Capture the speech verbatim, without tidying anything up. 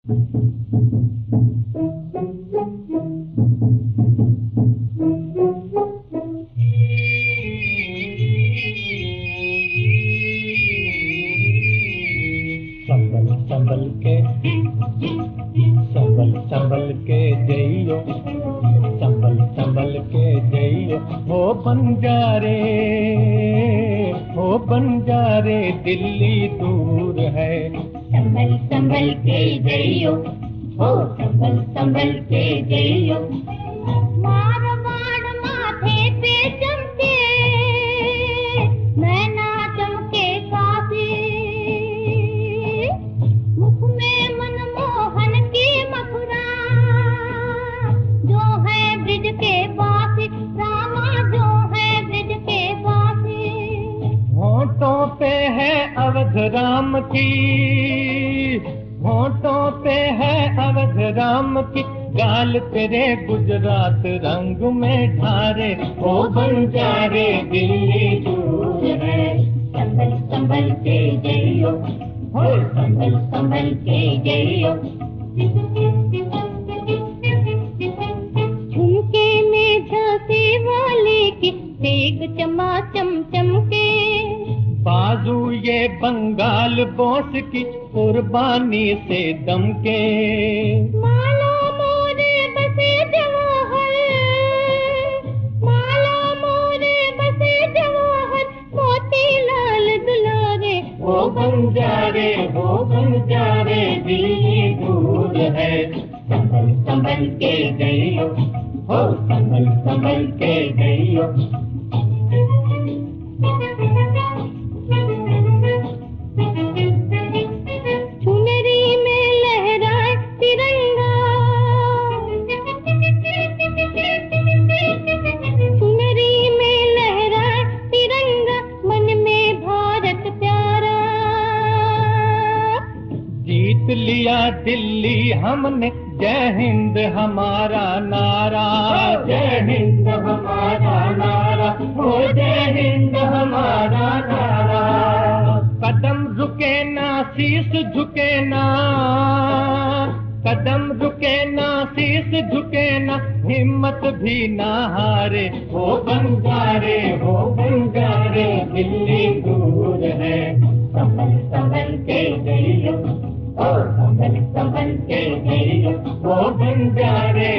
संभल संभल के संभल संभल के जइयो, संभल संभल के जइयो, हो बंजारे हो बंजारे दिल्ली दूर है। संभल संभल के जइयो, हो संभल संभल के जइयो। मारवाड़ माथे पे चमके, नैना चमके काफी, मुख में मनमोहन की मथुरा, जो है ब्रिज के पास, रामा जो है ब्रिज के पास। होठों पे है अवध राम की, होठों पे है अवध राम की, गाल तेरे गुजरात रंग में ढारे, ओ बंजारे दिल्ली दूर है। संभल संभल के जइयो, हो संभल संभल के जइयो। झुमके में झांसी वाले की तेग चमाचम चमके, बाजू ये बंगाल बोस की कुर्बानी से दमके। माला मोरे बसे जवाहर, माला मोरे बसे जवाहर, मोतीलाल दुलारे, ओ बंजारे ओ बंजारे दिल्ली दूर है। संभल संभल के जइयो, हो संभल संभल के जइयो। चुनरी में लहराए तिरंगा, चुनरी में लहराए तिरंगा, मन में भारत प्यारा। जीत लिया दिल्ली हमने, जय हिंद हमारा नारा, जय हिंद हमारा नारा, हो जय हिंद हमारा नारा। कदम रुके ना शीश झुके ना, कदम रुके ना शीश झुके ना, हिम्मत भी ना हारे, हो बंजारे हो बंजारे दिल्ली दूर है। संभल संभल के जइयो, ओ संभल संभल के जइयो, हो बंजारे